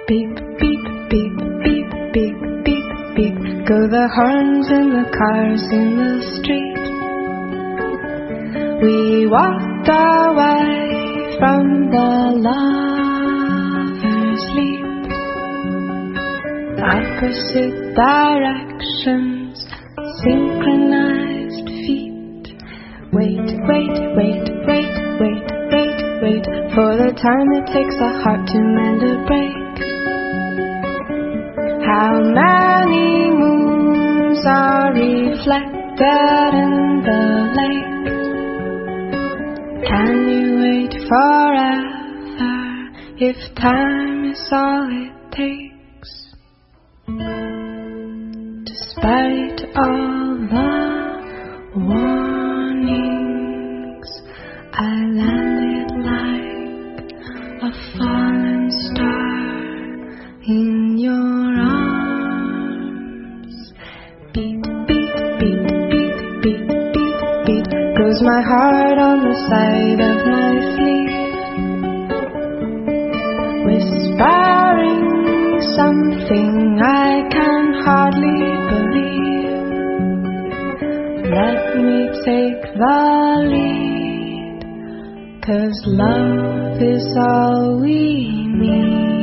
Beep, beep, beep, beep, beep, beep, beep. Go the horns in the cars in the street. We walked away from the lover's leap. Opposite directions, synchronized feet. Wait, wait, wait, wait, wait, wait, wait, for the time it takes a heart to mend a break. How many moons are reflected in the lake? Can you wait forever if time is all it takes? Despite all the warnings, I landed like a fallen star in your arms. Beat, beat, beat, beat, beat, beat, beat, goes my heart on the side of my sleeve, whispering something I can hardly believe. Let me take the lead, 'cause love is all we need.